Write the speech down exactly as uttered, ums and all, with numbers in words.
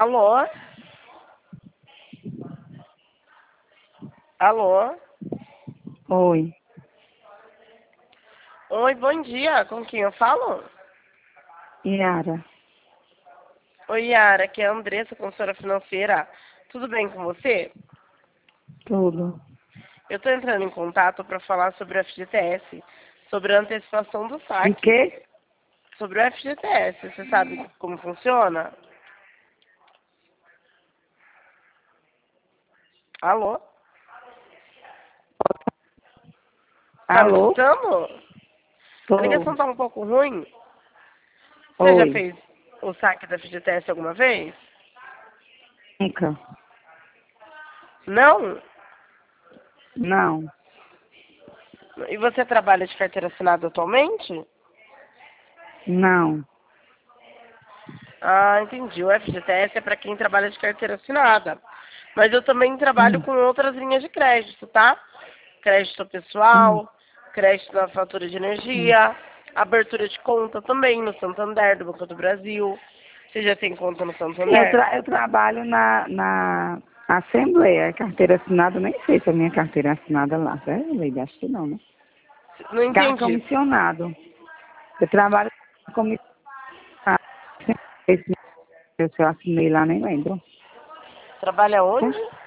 Alô? Alô? Oi, Oi, bom dia. Com quem eu falo? Yara. Oi, Yara. Aqui é a Andressa, consultora financeira. Tudo bem com você? Tudo. Eu estou entrando em contato para falar sobre o F G T S, sobre a antecipação do De saque. quê? Sobre o F G T S, você sabe como funciona? Alô? Tá me Alô? escutando? A Tô. ligação tá um pouco ruim. Você já Oi. fez o saque da F G T S alguma vez? Nunca. Não? Não. E você trabalha de carteira assinada atualmente? Não. Ah, entendi. O F G T S é para quem trabalha de carteira assinada. Mas eu também trabalho Hum, com outras linhas de crédito, tá? Crédito hum, pessoal, crédito na fatura de hum. energia, abertura de conta também no Santander, do Banco do Brasil. Você já tem conta no Sim, eu, Santander? tra eu trabalho na, na Assembleia. Carteira assinada, eu nem sei se a minha carteira é assinada lá. É, Leide? Acho que não, né? Não Carro entendi. comissionado. Eu trabalho comissionado. Se eu assinei lá, nem lembro. Trabalha onde?